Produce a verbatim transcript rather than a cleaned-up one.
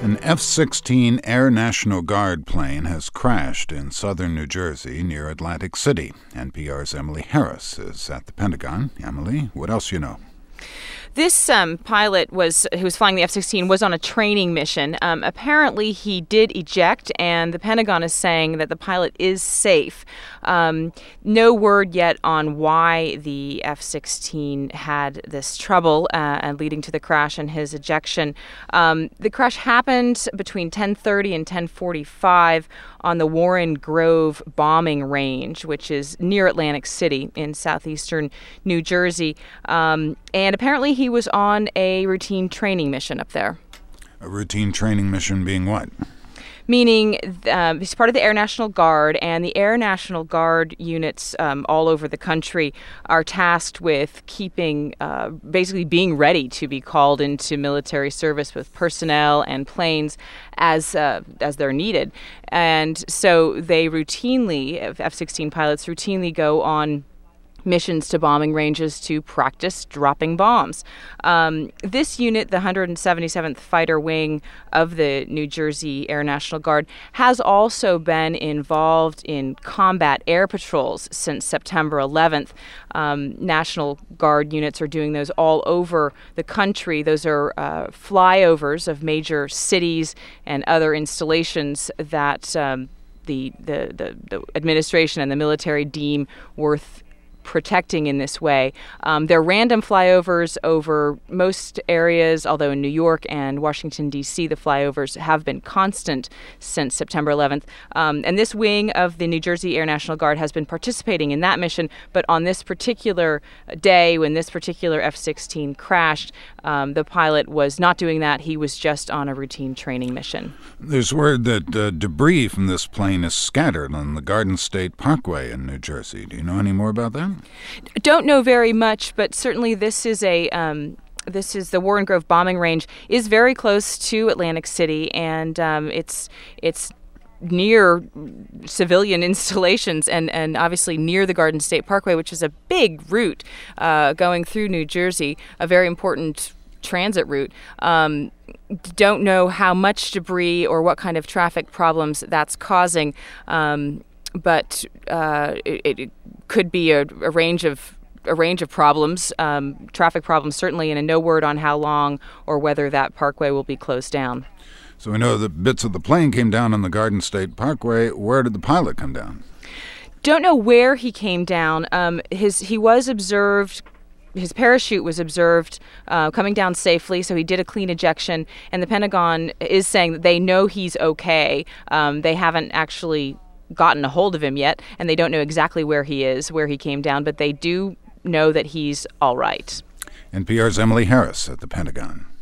An F sixteen Air National Guard plane has crashed in southern New Jersey near Atlantic City. N P R's Emily Harris is at the Pentagon. Emily, what else you know? This um, pilot was who was flying the F sixteen was on a training mission. Um, apparently, he did eject, and the Pentagon is saying that the pilot is safe. Um, no word yet on why the F sixteen had this trouble uh, and leading to the crash and his ejection. Um, the crash happened between ten thirty and ten forty-five on the Warren Grove bombing range, which is near Atlantic City in southeastern New Jersey. Um, and apparently he was on a routine training mission up there. A routine training mission being what? Meaning um, he's part of the Air National Guard, and the Air National Guard units um, all over the country are tasked with keeping, uh, basically being ready to be called into military service with personnel and planes as uh, as they're needed. And so they routinely, F sixteen pilots routinely go on missions to bombing ranges to practice dropping bombs. Um, this unit, the one hundred seventy-seventh Fighter Wing of the New Jersey Air National Guard, has also been involved in combat air patrols since September eleventh. Um, National Guard units are doing those all over the country. Those are uh, flyovers of major cities and other installations that um, the, the, the, the administration and the military deem worth protecting in this way. Um, they're random flyovers over most areas, although in New York and Washington, D C, the flyovers have been constant since September eleventh. Um, and this wing of the New Jersey Air National Guard has been participating in that mission, but on this particular day, when this particular F sixteen crashed, um, the pilot was not doing that. He was just on a routine training mission. There's word that uh, debris from this plane is scattered on the Garden State Parkway in New Jersey. Do you know any more about that? Don't know very much, but certainly this is a um, this is the Warren Grove bombing range is very close to Atlantic City, and um, it's it's near civilian installations and, and obviously near the Garden State Parkway, which is a big route uh, going through New Jersey, a very important transit route. Um, don't know how much debris or what kind of traffic problems that's causing. Um, But uh, it, it could be a, a range of a range of problems, um, traffic problems certainly, and a no word on how long or whether that parkway will be closed down. So we know that bits of the plane came down on the Garden State Parkway. Where did the pilot come down? Don't know where he came down. Um, his he was observed. His parachute was observed uh, coming down safely, so he did a clean ejection. And the Pentagon is saying that they know he's okay. Um, they haven't actually gotten a hold of him yet, and they don't know exactly where he is, where he came down, but they do know that he's all right. N P R's Emily Harris at the Pentagon.